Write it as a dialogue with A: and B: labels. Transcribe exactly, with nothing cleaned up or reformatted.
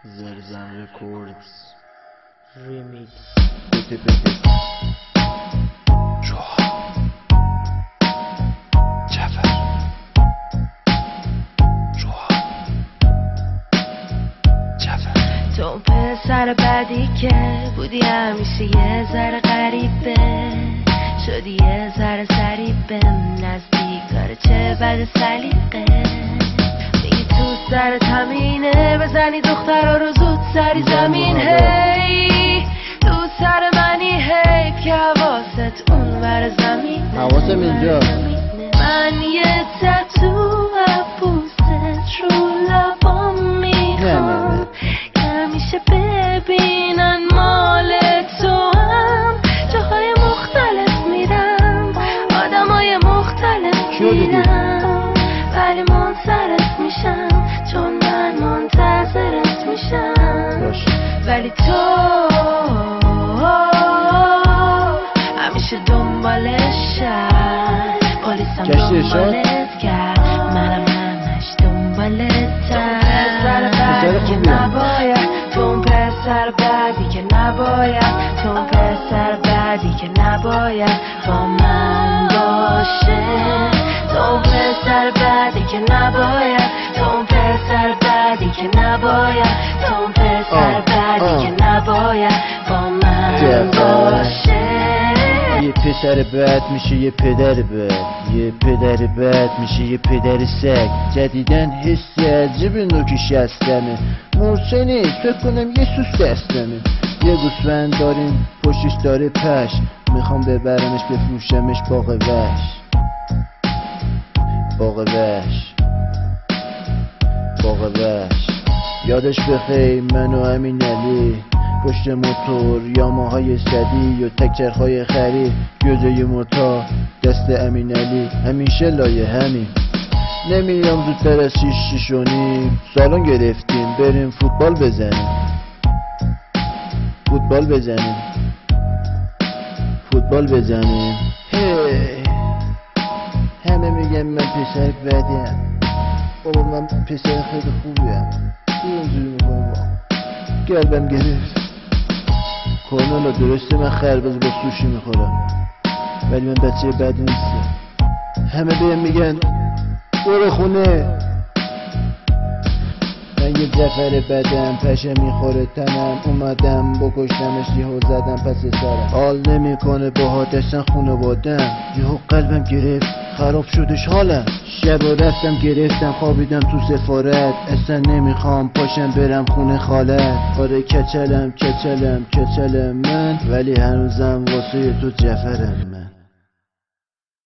A: زرزن رکوردز
B: ریمیکس
A: بده بده جوها جعفر جوها جعفر
C: تو اون پسر بعدی که بودی همیشه یه ذره غریبه شدی یه ذره سریبه نزدیک داره چه بد سلیقه میگی تو سرت همینه بزنی دخترها رو زود سری زمین هی تو سر منی حیف که حواست اون ور زمین
A: حواسم اینجا
C: من یه تتو پوستت رو لبام میخوام که همیشه ببینن مال تو هم جاهای مختلف میرم آدمای مختلف میرم ولی منصرف میشم چون من منتظرت میشم ولی تو همیشه دنبالشم پلیسم دنبالت کرد منم همش دنبالتم پسر بعدی که نباید تو اون پسر بعدی که نباید تو اون پسر بعدی که نباید با من باشه تو اون پسر بعدی که نباید تو اون پسر بعدی که نباید تو اون پسر بعدی که نباید با من باشه
A: یه پسر بد میشه یه پدر بد یه پدر بد میشه یه پدر سگ جدیدن حسی عجیب نوکش هستمه مرچه نیست فکر کنم یه سوس دستمه یه گوسفند داریم پشتش داره پش میخوام ببرمش بفروشمش باغ وحش باغ وحش باغ وحش یادش بخیر من و امین علی پشت موتور یاماهای صدی و تکچرهای خرید گوزه موتور دست امین علی همیشه لایه همین نمیام زودتر از شیش شیش و نیم سالن گرفتیم بریم فوتبال بزنیم فوتبال بزنیم فوتبال بزنیم هی همه میگن من پسر بدیم بابا من پسر خیلی خوبیم اینجوری میکنم قلبم گرفت کانالا درسته من خربز با سوشی میخورم ولی من بچه بدی نیستم همه بهم میگن برو خونه من یه جعفر بدم پشه میخوره تنم اومدم بکشتمش یهو زدم پس سرم حال نمیکنه باهات اصلا خونوادم یهو قلبم گرفت خراب شدش حالم شب و رفتم گرفتم خوابیدم تو سفارت اصلا نمیخوام پاشم برم خونه خالت آره کچلم کچلم کچلم من ولی هنوزم واسه تو جعفرم من